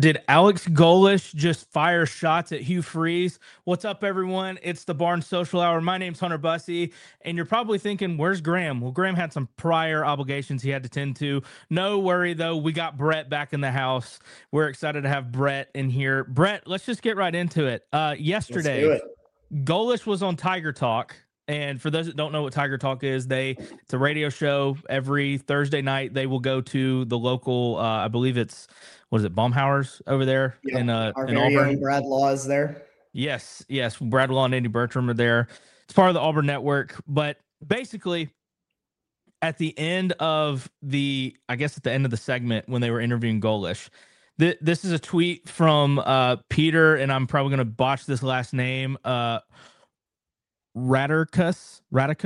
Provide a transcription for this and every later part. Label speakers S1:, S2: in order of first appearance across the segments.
S1: Did Alex Golish just fire shots at Hugh Freeze? What's up, everyone? It's the Barnes Social Hour. My name's Hunter Bussey, and you're probably thinking, where's Graham? Well, Graham had some prior obligations he had to tend to. No worry, though. We got Brett back in the house. We're excited to have Brett in here. Brett, let's just get right into it. Yesterday, Golish was on Tiger Talk. And for those that don't know what Tiger Talk is, it's a radio show. Every Thursday night, they will go to the local, I believe it's, what is it, Baumhauer's over there in Auburn.
S2: Brad Law is there.
S1: Yes. Brad Law and Andy Bertram are there. It's part of the Auburn Network. But basically, at the end of the segment when they were interviewing Golish, this is a tweet from Peter, and I'm probably going to botch this last name. Radicus.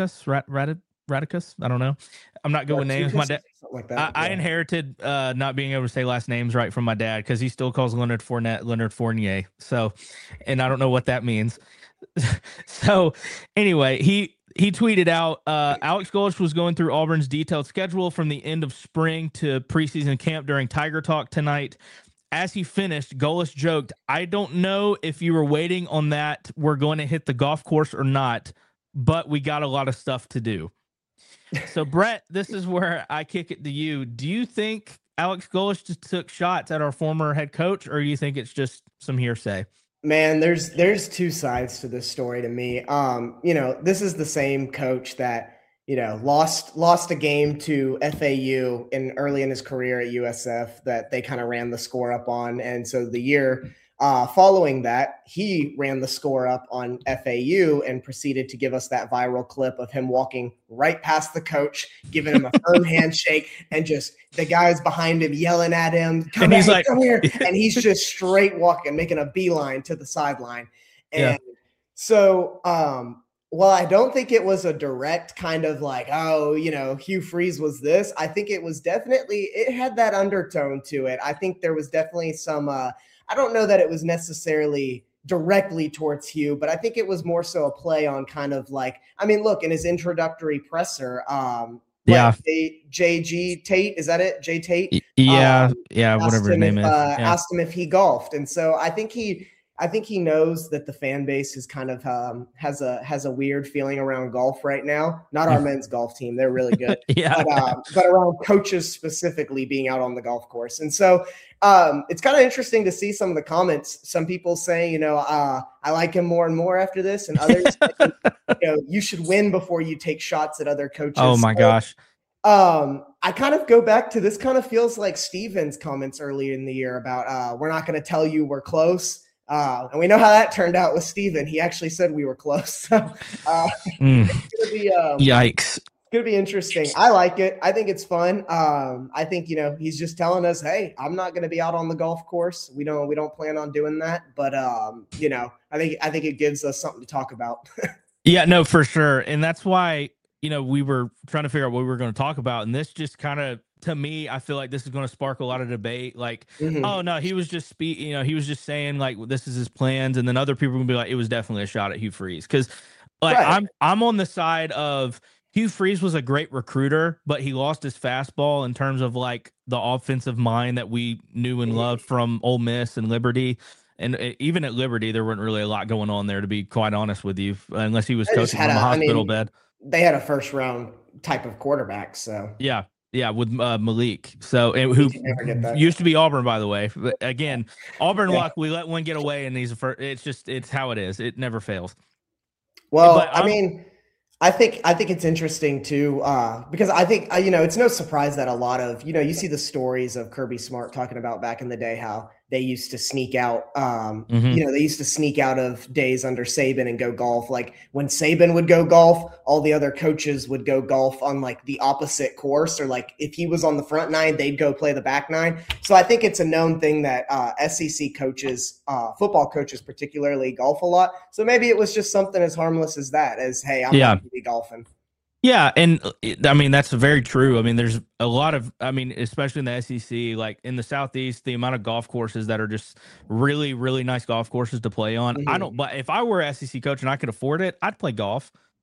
S1: I don't know. I'm not good with names. My dad, like that. I inherited not being able to say last names right from my dad because he still calls Leonard Fournette Leonard Fournier. So, and I don't know what that means. So, anyway, he tweeted out Alex Golish was going through Auburn's detailed schedule from the end of spring to preseason camp during Tiger Talk tonight. As he finished, Golish joked, "I don't know if you were waiting on that we're going to hit the golf course or not, but we got a lot of stuff to do." So, Brett, this is where I kick it to you. Do you think Alex Golish just took shots at our former head coach, or do you think it's just some hearsay?
S2: Man, there's two sides to this story to me. This is the same coach that lost a game to FAU early in his career at USF that they kind of ran the score up on. And so the year following that, he ran the score up on FAU and proceeded to give us that viral clip of him walking right past the coach, giving him a firm handshake, and just the guys behind him yelling at him, come here. And he's just straight walking, making a beeline to the sideline. And so, well, I don't think it was a direct kind of like, Hugh Freeze was this. I think it was it had that undertone to it. I think there was definitely some, I don't know that it was necessarily directly towards Hugh, but I think it was more so a play on kind of like, look, in his introductory presser, JG Tate, is that it? Jay Tate?
S1: Whatever his name is.
S2: Asked him if he golfed. And so I think he knows that the fan base is kind of has a weird feeling around golf right now. Not our men's golf team; they're really good. But around coaches specifically being out on the golf course, and so it's kind of interesting to see some of the comments. Some people saying, I like him more and more after this, and others, you should win before you take shots at other coaches.
S1: Oh my gosh.
S2: I kind of go back to this. Kind of feels like Steven's comments earlier in the year about we're not going to tell you we're close. And we know how that turned out with Steven. He actually said we were close. So it's going to be
S1: yikes.
S2: It's going to be interesting. I like it. I think it's fun. I think he's just telling us, hey, I'm not going to be out on the golf course. We don't plan on doing that. But I think it gives us something to talk about.
S1: Yeah, no, for sure. And that's why we were trying to figure out what we were going to talk about, and this just kind of. To me, I feel like this is going to spark a lot of debate. Like, oh no, he was just he was just saying like this is his plans, and then other people will be like, it was definitely a shot at Hugh Freeze. Because I'm on the side of Hugh Freeze was a great recruiter, but he lost his fastball in terms of like the offensive mind that we knew and loved from Ole Miss and Liberty. And even at Liberty, there wasn't really a lot going on there, to be quite honest with you, unless he was coaching from a hospital bed.
S2: They had a first round type of quarterback, so
S1: yeah, with Malik. So who used to be Auburn, by the way. But again, Auburn luck. We let one get away, and he's a first. It's how it is. It never fails.
S2: Well, but I think it's interesting too, because I think it's no surprise that a lot of you see the stories of Kirby Smart talking about back in the day how they used to sneak out. They used to sneak out of days under Saban and go golf. Like when Saban would go golf, all the other coaches would go golf on like the opposite course, or like if he was on the front nine, they'd go play the back nine. So I think it's a known thing that SEC coaches, football coaches particularly, golf a lot. So maybe it was just something as harmless as that, as hey, I'm not going to be golfing.
S1: Yeah, and that's very true. There's a lot of, especially in the SEC, like in the Southeast, the amount of golf courses that are just really, really nice golf courses to play on. But if I were an SEC coach and I could afford it, I'd play golf.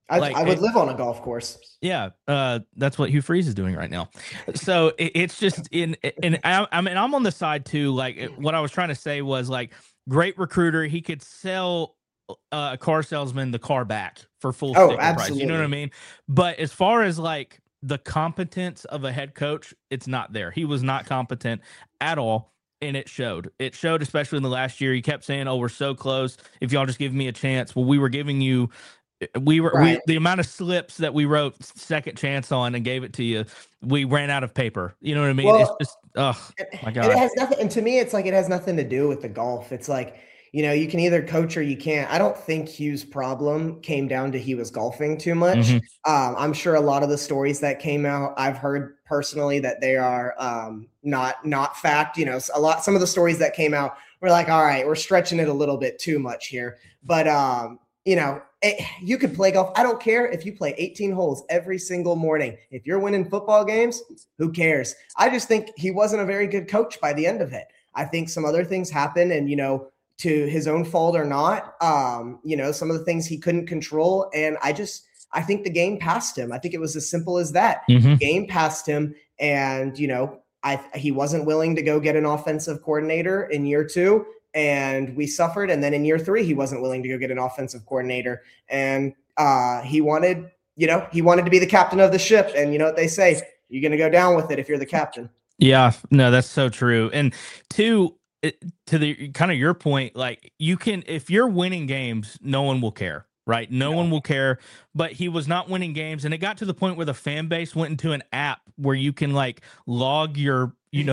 S2: I would live on a golf course.
S1: Yeah, that's what Hugh Freeze is doing right now. So it's just and I mean I'm on the side too. Like what I was trying to say was like great recruiter. He could sell a car salesman the car back for full sticker price. You know what I mean? But as far as like the competence of a head coach, it's not there. He was not competent at all. And it showed. It showed, especially in the last year. He kept saying, "Oh, we're so close. If y'all just give me a chance." Well, we were giving you the amount of slips that we wrote second chance on and gave it to you, we ran out of paper. You know what I mean? Well, it's just, oh my God.
S2: It has nothing. And to me, it's like, it has nothing to do with the golf. It's like, you can either coach or you can't. I don't think Hugh's problem came down to he was golfing too much. Mm-hmm. I'm sure a lot of the stories that came out, I've heard personally that they are not fact. Some of the stories that came out were like, all right, we're stretching it a little bit too much here. But you could play golf. I don't care if you play 18 holes every single morning. If you're winning football games, who cares? I just think he wasn't a very good coach by the end of it. I think some other things happened, and, to his own fault or not, some of the things he couldn't control. And I think the game passed him. I think it was as simple as that. Mm-hmm. The game passed him. And, he wasn't willing to go get an offensive coordinator in year 2. And we suffered. And then in year 3, he wasn't willing to go get an offensive coordinator. And he wanted to be the captain of the ship. And you know what they say, you're going to go down with it if you're the captain.
S1: Yeah, no, that's so true. And to the kind of your point, like if you're winning games, no one will care, right? No one will care, but he was not winning games. And it got to the point where the fan base went into an app where you can like log your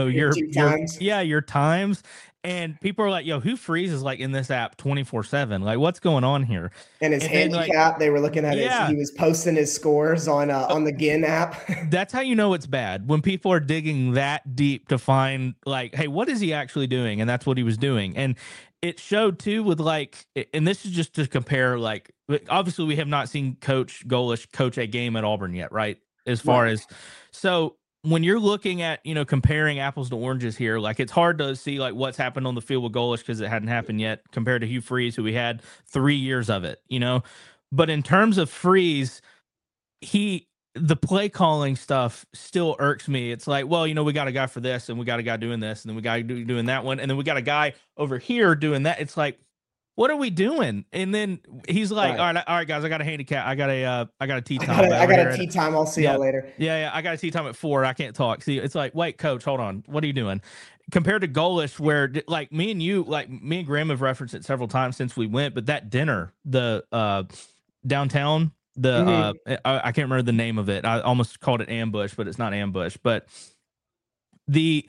S1: times. And people are like, yo, Hugh Freeze is like in this app 24/7. Like, what's going on here?
S2: And his handicap, they were looking at it. He was posting his scores on the Gin app.
S1: That's how you know it's bad, when people are digging that deep to find like, hey, what is he actually doing? And that's what he was doing. And it showed too with like, and this is just to compare, like, obviously we have not seen Coach Golesh coach a game at Auburn yet, right? As far as, so when you're looking at, comparing apples to oranges here, like it's hard to see like what's happened on the field with Golesh because it hadn't happened yet compared to Hugh Freeze, who we had 3 years of it, But in terms of Freeze, the play calling stuff still irks me. It's like, well, we got a guy for this, and we got a guy doing this, and then we got doing that one, and then we got a guy over here doing that. It's like, what are we doing? And then he's like, all right, guys, I got a handicap. I got a tee time.
S2: I got a tee time. I'll see y'all later.
S1: Yeah. I got a tee time at 4. I can't talk. See, it's like, wait, coach, hold on. What are you doing? Compared to Golesh, where like me and Graham have referenced it several times since we went, but that dinner, the downtown, I can't remember the name of it. I almost called it Ambush, but it's not Ambush. But they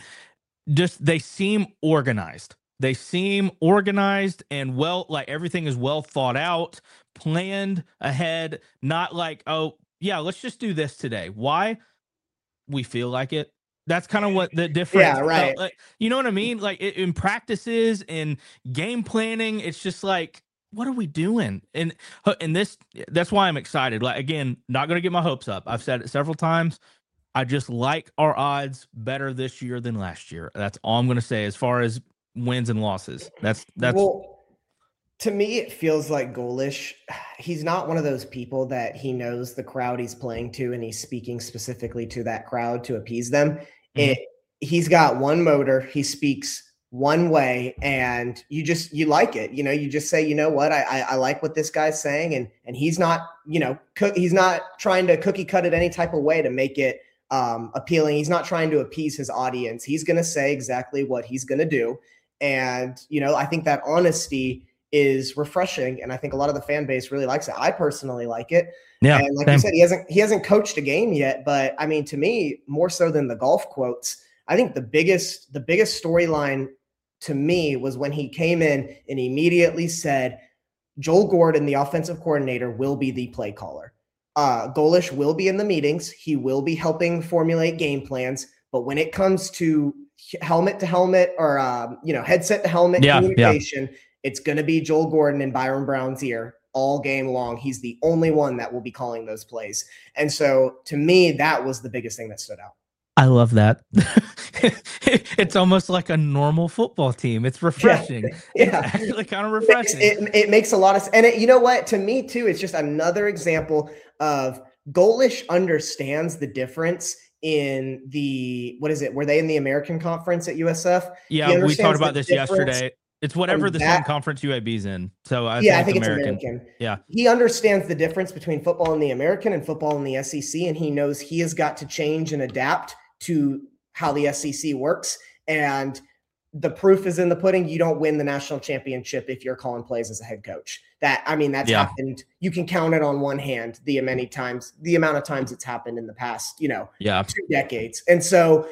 S1: seem organized. They seem organized and like everything is well thought out, planned ahead, not like, oh, yeah, let's just do this today. Why? We feel like it. That's kind of what the difference.
S2: Yeah, right.
S1: Like, you know what I mean? Like in practices and game planning, it's just like, what are we doing? And that's why I'm excited. Like, again, not going to get my hopes up. I've said it several times. I just like our odds better this year than last year. That's all I'm going to say as far as wins and losses. That's
S2: well, to me, it feels like Golesh, he's not one of those people that he knows the crowd he's playing to and he's speaking specifically to that crowd to appease them. Mm-hmm. He's got one motor, he speaks one way, and you like it. You just say, you know what, I like what this guy's saying, and he's not, he's not trying to cookie cut it any type of way to make it appealing. He's not trying to appease his audience. He's going to say exactly what he's going to do. And, I think that honesty is refreshing. And I think a lot of the fan base really likes it. I personally like it. Yeah. And like you said, he hasn't coached a game yet, but I mean, to me, more so than the golf quotes, I think the biggest storyline to me was when he came in and immediately said, Joel Gordon, the offensive coordinator, will be the play caller. Golesh will be in the meetings. He will be helping formulate game plans. But when it comes to helmet to helmet or, headset to helmet communication, it's going to be Joel Gordon in Byron Brown's ear all game long. He's the only one that will be calling those plays. And so to me, that was the biggest thing that stood out.
S1: I love that. It's almost like a normal football team. It's refreshing.
S2: Yeah.
S1: It's actually kind of refreshing.
S2: It makes a lot of sense. And you know what? To me, too, it's just another example of Golesh understands the difference in the, what is it? Were they in the American Conference at USF?
S1: Yeah, we talked about this yesterday. It's whatever the same conference UAB's in. So I think it's American. Yeah.
S2: He understands the difference between football in the American and football in the SEC, and he knows he has got to change and adapt to how the SEC works. And the proof is in the pudding. You don't win the national championship if you're calling plays as a head coach. That's happened. You can count it on one hand the amount of times it's happened in the past, 2 decades. And so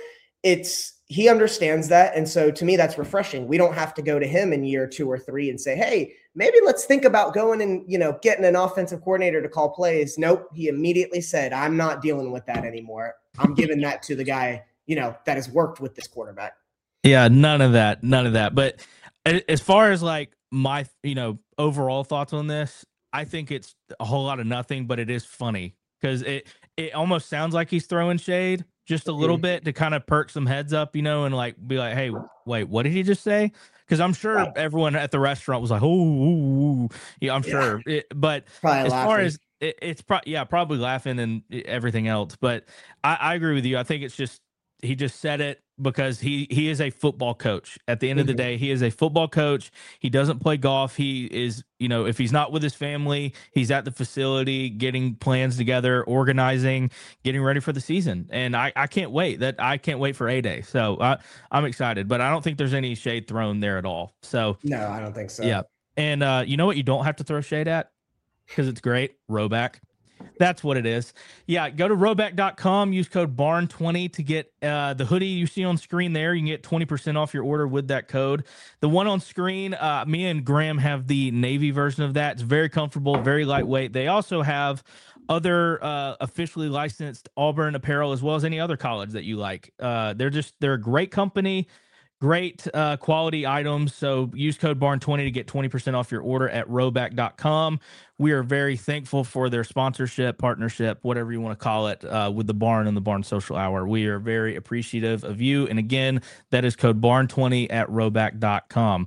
S2: he understands that. And so to me, that's refreshing. We don't have to go to him in year 2 or 3 and say, hey, maybe let's think about going and, getting an offensive coordinator to call plays. Nope. He immediately said, I'm not dealing with that anymore. I'm giving that to the guy, that has worked with this quarterback.
S1: Yeah, none of that. But as far as like my, overall thoughts on this, I think it's a whole lot of nothing, but it is funny because it almost sounds like he's throwing shade just a little bit to kind of perk some heads up, and like be like, hey, wait, what did he just say? Because I'm sure everyone at the restaurant was like, oh, yeah, I'm sure. But probably as laughing. Far as it's probably laughing and everything else. But I agree with you. I think it's just he just said it because he is a football coach. At the end of the day, he is a football coach. He doesn't play golf. He is, if he's not with his family, he's at the facility getting plans together, organizing, getting ready for the season. And I can't wait. I can't wait for A-Day. So I'm excited, but I don't think there's any shade thrown there at all. So
S2: no, I don't think so.
S1: Yeah. And you know what you don't have to throw shade at? Because it's great. Rhoback. That's what it is. Yeah, go to rhoback.com, use code BARN20 to get the hoodie you see on screen there. You can get 20% off your order with that code. The one on screen, me and Graham have the navy version of that. It's very comfortable, very lightweight. They also have other officially licensed Auburn apparel as well as any other college that you like. They're a great company. Great quality items. So use code BARN20 to get 20% off your order at rhoback.com. We are very thankful for their sponsorship, partnership, whatever you want to call it, with the Barn and the Barn Social Hour. We are very appreciative of you. And again, that is code BARN20 at rhoback.com.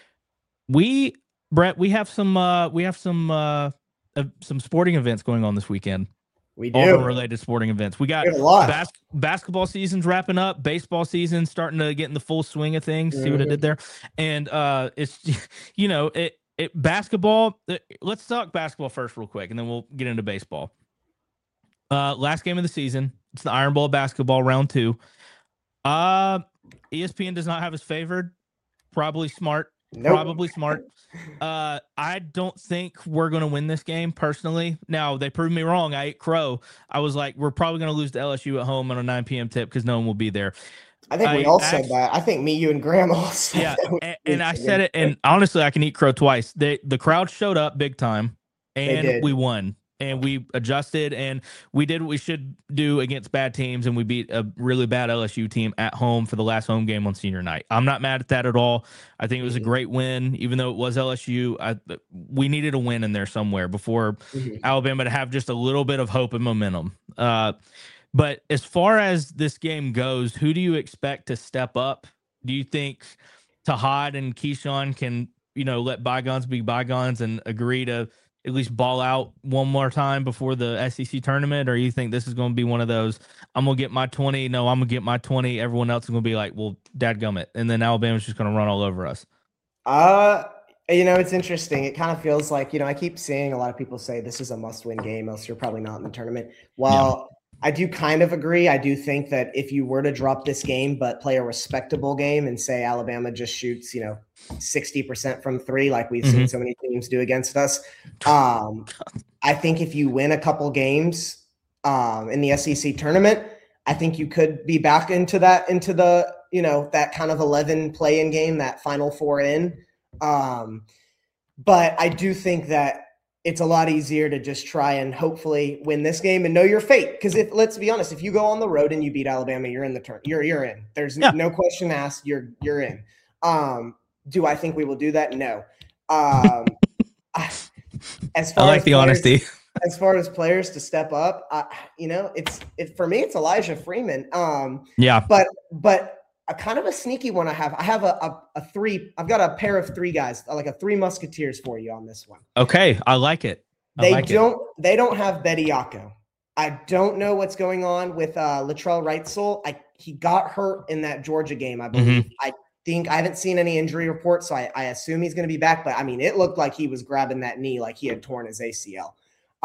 S1: Brett, we have some sporting events going on this weekend.
S2: We do.
S1: Auburn-related sporting events. We got basketball season's wrapping up. Baseball season starting to get in the full swing of things. See what I did there? And it's, basketball. Let's talk basketball first real quick, and then we'll get into baseball. Last game of the season. It's the Iron Bowl basketball round 2. ESPN does not have us favored. Probably smart. Nope. Probably smart. I don't think we're going to win this game personally. Now, they proved me wrong. I ate crow. I was like, we're probably going to lose to LSU at home on a 9 p.m. tip because no one will be there.
S2: I think we all said that. I think me, you, and Graham all said
S1: that. Yeah, and I said it, and honestly, I can eat crow twice. The crowd showed up big time, and we won. And we adjusted, and we did what we should do against bad teams, and we beat a really bad LSU team at home for the last home game on senior night. I'm not mad at that at all. I think it was a great win, even though it was LSU. We needed a win in there somewhere before Alabama to have just a little bit of hope and momentum. But as far as this game goes, who do you expect to step up? Do you think Tahad and Keyshawn can, let bygones be bygones and agree to at least ball out one more time before the SEC tournament? Or you think this is going to be one of those, I'm going to get my 20. No, I'm going to get my 20. Everyone else is going to be like, well, dadgummit. And then Alabama's just going to run all over us.
S2: It's interesting. It kind of feels like, I keep seeing a lot of people say this is a must-win game, else you're probably not in the tournament. Well, I do kind of agree. I do think that if you were to drop this game, but play a respectable game and say Alabama just shoots, 60% from 3, like we've seen so many teams do against us. I think if you win a couple games in the SEC tournament, I think you could be back into the, that kind of 11 play-in game, that Final Four in. But I do think that it's a lot easier to just try and hopefully win this game and know your fate. Because let's be honest, if you go on the road and you beat Alabama, you're in the turn. You're in. There's no question asked. You're in. Do I think we will do that? No. As far
S1: I like the honesty.
S2: As far as players to step up, for me, it's Elijah Freeman. But a kind of a sneaky one. I have a three. I've got a pair of three guys, like a three musketeers for you on this one.
S1: Okay, I like it.
S2: They don't have Bediako. I don't know what's going on with Latrell Wrightsell. He got hurt in that Georgia game, I believe. I haven't seen any injury reports, so I assume he's going to be back. But I mean, it looked like he was grabbing that knee like he had torn his ACL.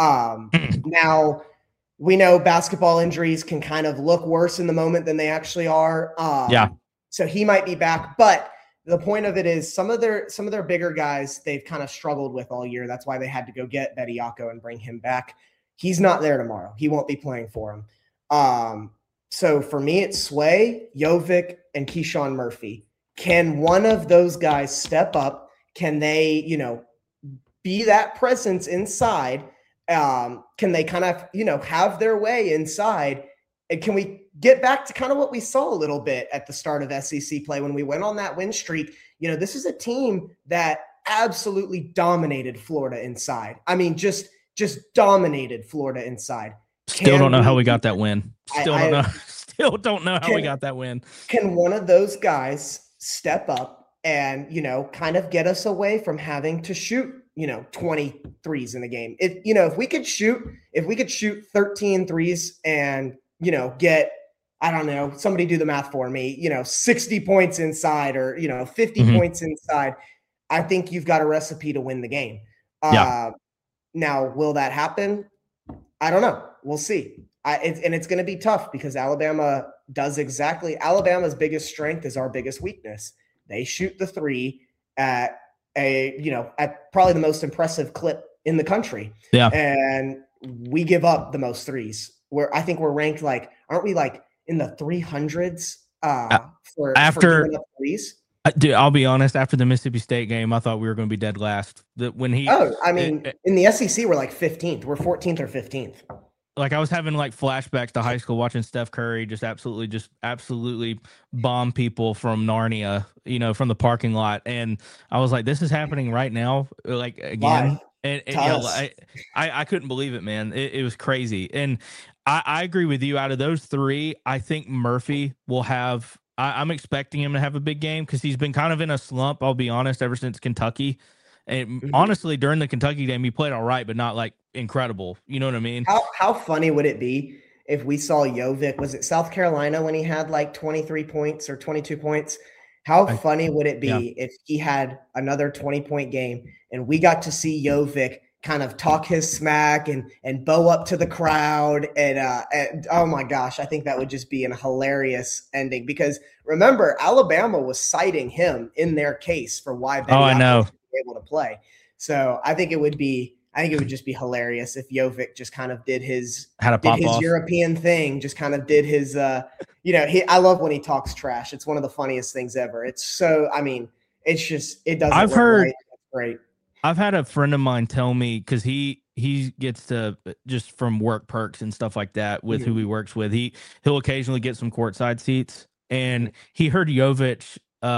S2: Now, we know basketball injuries can kind of look worse in the moment than they actually are. So he might be back, but the point of it is some of their bigger guys they've kind of struggled with all year. That's why they had to go get Bediako and bring him back. He's not there tomorrow. He won't be playing for him. So for me, it's Sway, Jovic, and Keyshawn Murphy. Can one of those guys step up? Can they, be that presence inside? Can they kind of, have their way inside? And can we get back to kind of what we saw a little bit at the start of SEC play when we went on that win streak? This is a team that absolutely dominated Florida inside. I mean, just dominated Florida inside.
S1: Still don't know how we got that win. Still don't know how we got that win.
S2: Can one of those guys step up and, kind of get us away from having to shoot, 23s in a game? If we could shoot 13 threes and, get, I don't know, somebody do the math for me, 60 points inside or, 50 points inside, I think you've got a recipe to win the game. Now, will that happen? I don't know. We'll see. It's going to be tough because Alabama's biggest strength is our biggest weakness. They shoot the three at at probably the most impressive clip in the country. Yeah. And we give up the most threes. I think we're ranked aren't we in the 300s for giving up threes?
S1: Dude, I'll be honest. After the Mississippi State game, I thought we were going to be dead last. In
S2: the SEC, we're 15th. We're 14th or 15th.
S1: I was having flashbacks to high school watching Steph Curry just absolutely bomb people from Narnia, from the parking lot, and I was like, "This is happening right now!" Again,
S2: Why?
S1: And I couldn't believe it, man. It was crazy, and I agree with you. Out of those three, I think Murphy will have. I'm expecting him to have a big game because he's been kind of in a slump, I'll be honest, ever since Kentucky. And honestly, during the Kentucky game, he played all right, but not incredible. You know what I mean?
S2: How funny would it be if we saw Jovic? Was it South Carolina when he had 23 points or 22 points? How funny would it be if he had another 20-point game and we got to see Jovic kind of talk his smack and bow up to the crowd and oh my gosh, I think that would just be a hilarious ending because remember Alabama was citing him in their case for why
S1: I know
S2: be able to play. So I think it would just be hilarious if Jovic just kind of did his European thing, just kind of did his I love when he talks trash. It's one of the funniest things ever. It's so it doesn't
S1: I've heard
S2: right. It's great.
S1: I've had a friend of mine tell me because he gets to just from work perks and stuff like that with who he works with. He'll occasionally get some courtside seats, and he heard Jovic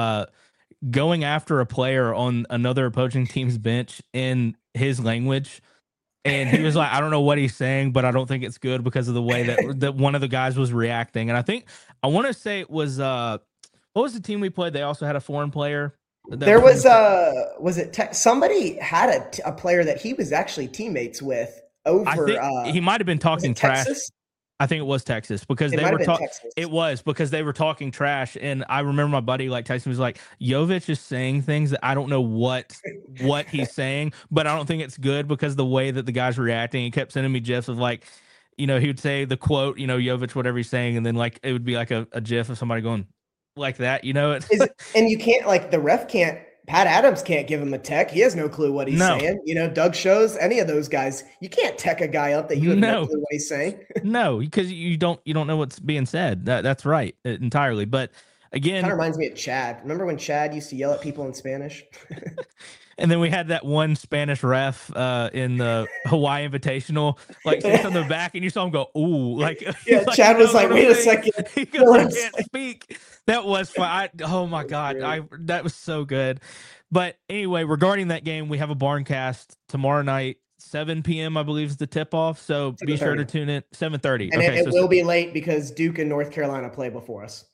S1: going after a player on another opposing team's bench in his language, and he was like, "I don't know what he's saying, but I don't think it's good because of the way that one of the guys was reacting." And I want to say it was what was the team we played? They also had a foreign player.
S2: There was somebody had a player that he was actually teammates with over.
S1: I think he might have been talking trash.
S2: Texas?
S1: I think it was Texas because they were talking. It was because they were talking trash, and I remember my buddy texting me was like, "Jovic is saying things that I don't know what he's saying, but I don't think it's good because the way that the guy's reacting." He kept sending me gifs of he would say the quote, Jovic, whatever he's saying, and then it would be a gif of somebody going like that,
S2: and you can't the ref can't. Pat Adams can't give him a tech. He has no clue what he's saying. Doug Shows, any of those guys, you can't tech a guy up that you have no clue what he's saying.
S1: No, because you don't know what's being said. That's right, entirely. But again,
S2: kind of reminds me of Chad. Remember when Chad used to yell at people in Spanish?
S1: And then we had that one Spanish ref in the Hawaii Invitational, sits on the back, and you saw him go, "Ooh!"
S2: Chad was like, "Wait a second,
S1: he goes, I can't speak." That was fun. Oh my god, that was so good. But anyway, regarding that game, we have a Barncast tomorrow night, 7 p.m. I believe is the tip off. So be sure to tune in 7:30.
S2: And it will be late because Duke and North Carolina play before us.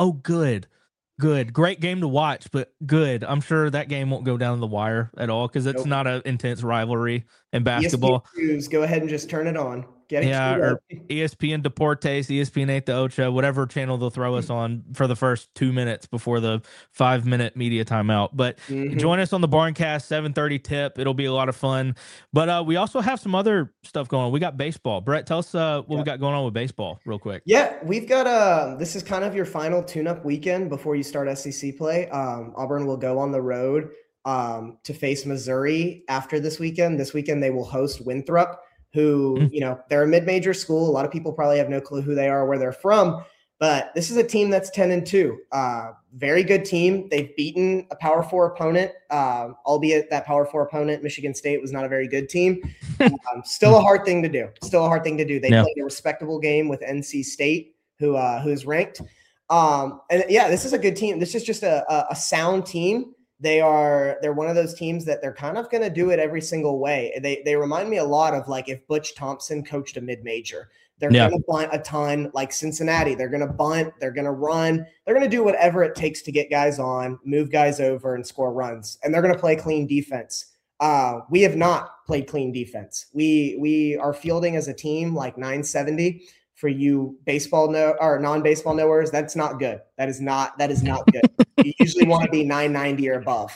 S1: Oh, good. Good. Great game to watch, but good. I'm sure that game won't go down the wire at all because it's not an intense rivalry in basketball.
S2: ESPN go ahead and just turn it on. Get it.
S1: Yeah, or ESPN Deportes, ESPN 8 the Ocho, whatever channel they'll throw us on for the first 2 minutes before the 5-minute media timeout. But join us on the Barncast 7:30 tip. It'll be a lot of fun. But we also have some other stuff going on. We got baseball. Brett, tell us what we got going on with baseball real quick.
S2: Yeah, we've got this is kind of your final tune-up weekend before you start SEC play. Auburn will go on the road to face Missouri after this weekend. This weekend they will host Winthrop, who, they're a mid-major school. A lot of people probably have no clue who they are, where they're from, but this is a team that's 10-2. Very good team. They've beaten a Power 4 opponent, albeit that Power 4 opponent, Michigan State, was not a very good team. Still a hard thing to do. They played a respectable game with NC State, who's ranked. This is a good team. This is just a sound team. They're one of those teams that they're kind of going to do it every single way. They remind me a lot of like if Butch Thompson coached a mid-major. They're going to bunt a ton like Cincinnati. They're going to bunt. They're going to run. They're going to do whatever it takes to get guys on, move guys over, and score runs. And they're going to play clean defense. We have not played clean defense. We are fielding as a team like 970. For you non-baseball knowers, that's not good. That is not good. You usually want to be 990 or above.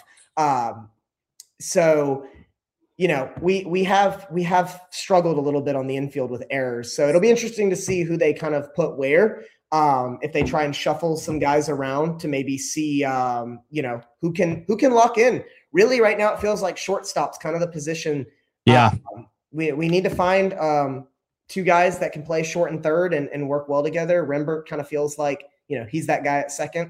S2: We have struggled a little bit on the infield with errors. So it'll be interesting to see who they kind of put where. If they try and shuffle some guys around to maybe see who can lock in. Really, right now it feels like shortstop's kind of the position.
S1: Yeah.
S2: We need to find two guys that can play short and third and work well together. Rembert kind of feels like, he's that guy at second.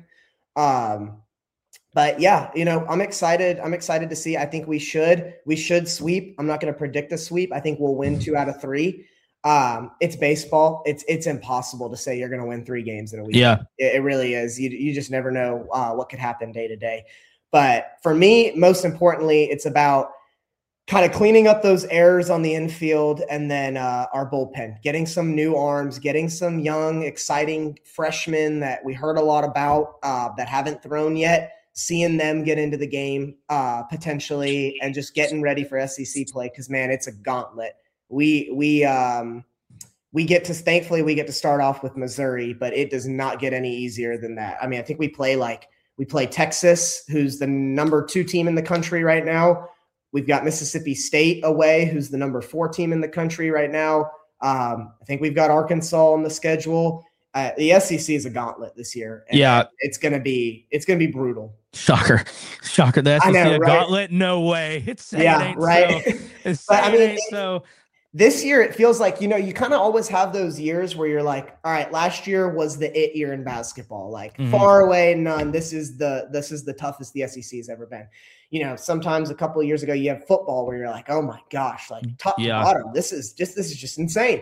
S2: But yeah, I'm excited. I'm excited to see. I think we should sweep. I'm not going to predict a sweep. I think we'll win 2 out of 3. It's baseball. It's impossible to say you're going to win 3 games in a week.
S1: Yeah,
S2: it really is. You just never know what could happen day to day. But for me, most importantly, it's about kind of cleaning up those errors on the infield, and then our bullpen, getting some new arms, getting some young, exciting freshmen that we heard a lot about that haven't thrown yet, seeing them get into the game potentially, and just getting ready for SEC play. Because man, it's a gauntlet. Thankfully we get to start off with Missouri, but it does not get any easier than that. I mean, I think we play Texas, who's the number 2 team in the country right now. We've got Mississippi State away, who's the number 4 team in the country right now. I think we've got Arkansas on the schedule. The SEC is a gauntlet this year. And it's gonna be brutal.
S1: Shocker. The SEC a gauntlet? No way. It's right. So. It's so.
S2: This year, it feels like, you kind of always have those years where you're like, all right, last year was the it year in basketball, like far away, none. This is the toughest the SEC has ever been. Sometimes a couple of years ago, you have football where you're like, oh my gosh, like top to bottom, this is just insane.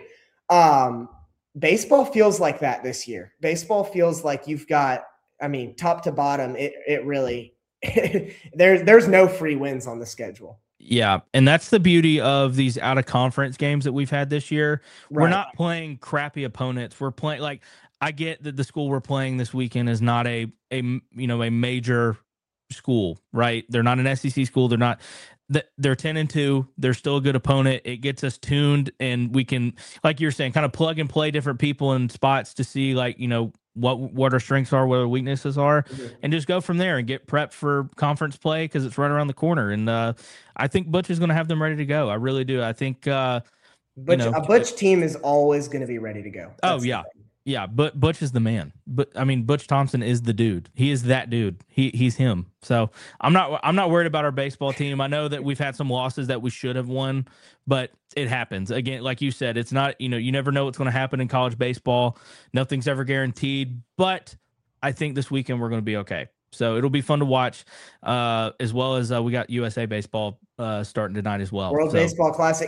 S2: Baseball feels like that this year. Baseball feels like you've got, top to bottom, it really, there's no free wins on the schedule.
S1: Yeah, and that's the beauty of these out of conference games that we've had this year. Right. We're not playing crappy opponents. We're playing I get that the school we're playing this weekend is not a major school, right? They're not an SEC school. They're 10-2. They're still a good opponent. It gets us tuned, and we can, like you're saying, kind of plug and play different people in spots to see what our strengths are, what our weaknesses are, and just go from there and get prepped for conference play because it's right around the corner. And I think Butch is going to have them ready to go. I really do. I think a
S2: Butch team is always going to be ready to go.
S1: That's yeah. But Butch is the man. But Butch Thompson is the dude. He is that dude. He's him. So I'm not worried about our baseball team. I know that we've had some losses that we should have won, but it happens. Again, like you said, it's not, you never know what's going to happen in college baseball. Nothing's ever guaranteed, but I think this weekend we're going to be okay. So it'll be fun to watch, as well as we got USA baseball starting tonight as well.
S2: World Baseball Classic.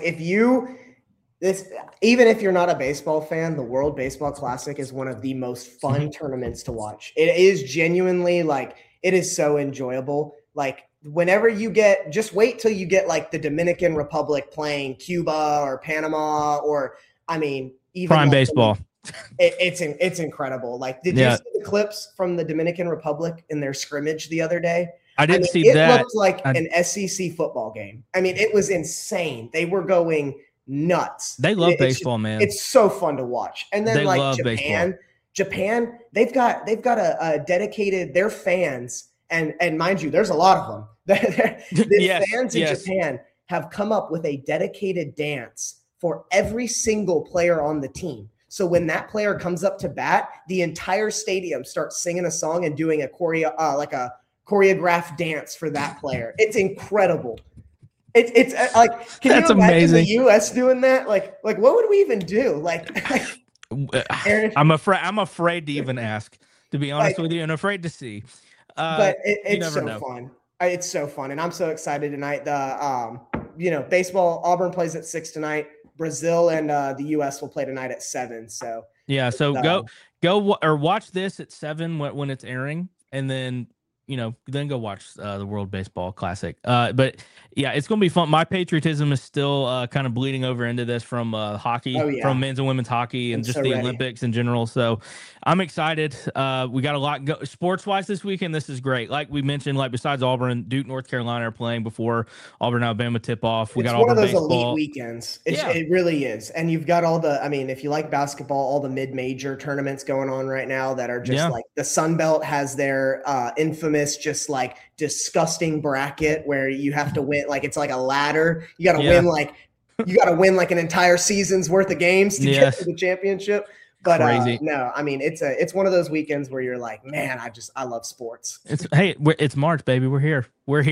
S2: Even if you're not a baseball fan, the World Baseball Classic is one of the most fun tournaments to watch. It is genuinely it is so enjoyable. Whenever just wait till you get the Dominican Republic playing Cuba or Panama, or even
S1: prime baseball.
S2: It's incredible. Like, did you see the clips from the Dominican Republic in their scrimmage the other day?
S1: I didn't see that.
S2: It looked like an SEC football game. I mean, it was insane. They were going nuts.
S1: They love baseball, man.
S2: It's so fun to watch. And then
S1: they love
S2: Japan, they've got a dedicated, their fans, and mind you, there's a lot of them. The fans in Japan have come up with a dedicated dance for every single player on the team. So when that player comes up to bat, the entire stadium starts singing a song and doing a choreographed dance for that player. It's incredible. It's like, can you imagine amazing. The U.S. doing that? Like what would we even do? Like
S1: I'm afraid to even ask, to be honest with you, and afraid to see.
S2: But it's so fun. It's so fun, and I'm so excited tonight. The baseball, Auburn plays at 6 tonight. Brazil and the U.S. will play tonight at 7. So
S1: yeah, so go or watch this at 7 when it's airing, and then then go watch the World Baseball Classic. But yeah, it's going to be fun. My patriotism is still kind of bleeding over into this from hockey, from men's and women's hockey, and just the Olympics in general. So I'm excited. We got a lot sports wise this weekend. This is great. Like we mentioned, like besides Auburn, Duke, North Carolina are playing before Auburn, Alabama tip off. We got all the baseball.
S2: Elite weekends. It really is. And you've got if you like basketball, all the mid-major tournaments going on right now that are just like the Sun Belt has their infamous, just like disgusting bracket where you have to win, like it's like a ladder. You got to win like an entire season's worth of games to get to the championship. But no, I mean it's one of those weekends where you're like, man, I love sports.
S1: It's March, baby. We're here.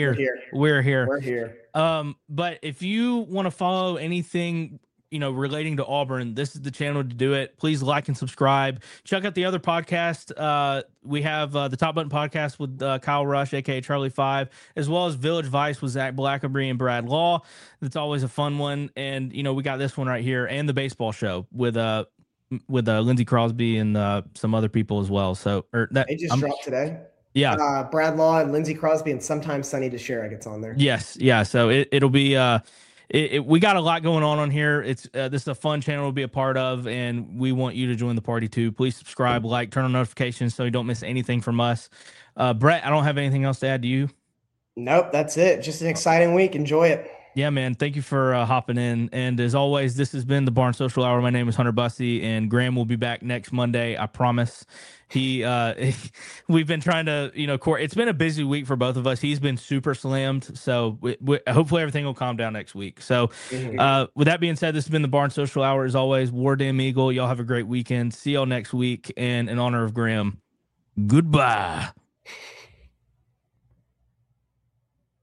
S1: But if you want to follow anything relating to Auburn, this is the channel to do it. Please like and subscribe. Check out the other podcast. We have the Top Button Podcast with Kyle Rush, aka Charlie 5, as well as Village Vice with Zach Blackaby and Brad Law. That's always a fun one. And we got this one right here, and the baseball show with Lindsey Crosby and some other people as well. So
S2: they just dropped today.
S1: Yeah,
S2: Brad Law and Lindsey Crosby, and sometimes Sonny DeShera gets on there.
S1: Yes, yeah. So it'll be. We got a lot going on here. It's this is a fun channel to be a part of, and we want you to join the party too. Please subscribe, like, turn on notifications so you don't miss anything from us. Brett, I don't have anything else to add to you.
S2: Nope, that's it. Just an exciting week. Enjoy it.
S1: Yeah, man. Thank you for hopping in. And as always, this has been the Barn Social Hour. My name is Hunter Bussey, and Graham will be back next Monday. I promise. We've been trying to, it's been a busy week for both of us. He's been super slammed. So hopefully everything will calm down next week. So with that being said, this has been the Barn Social Hour. As always, War Damn Eagle. Y'all have a great weekend. See y'all next week. And in honor of Graham, goodbye.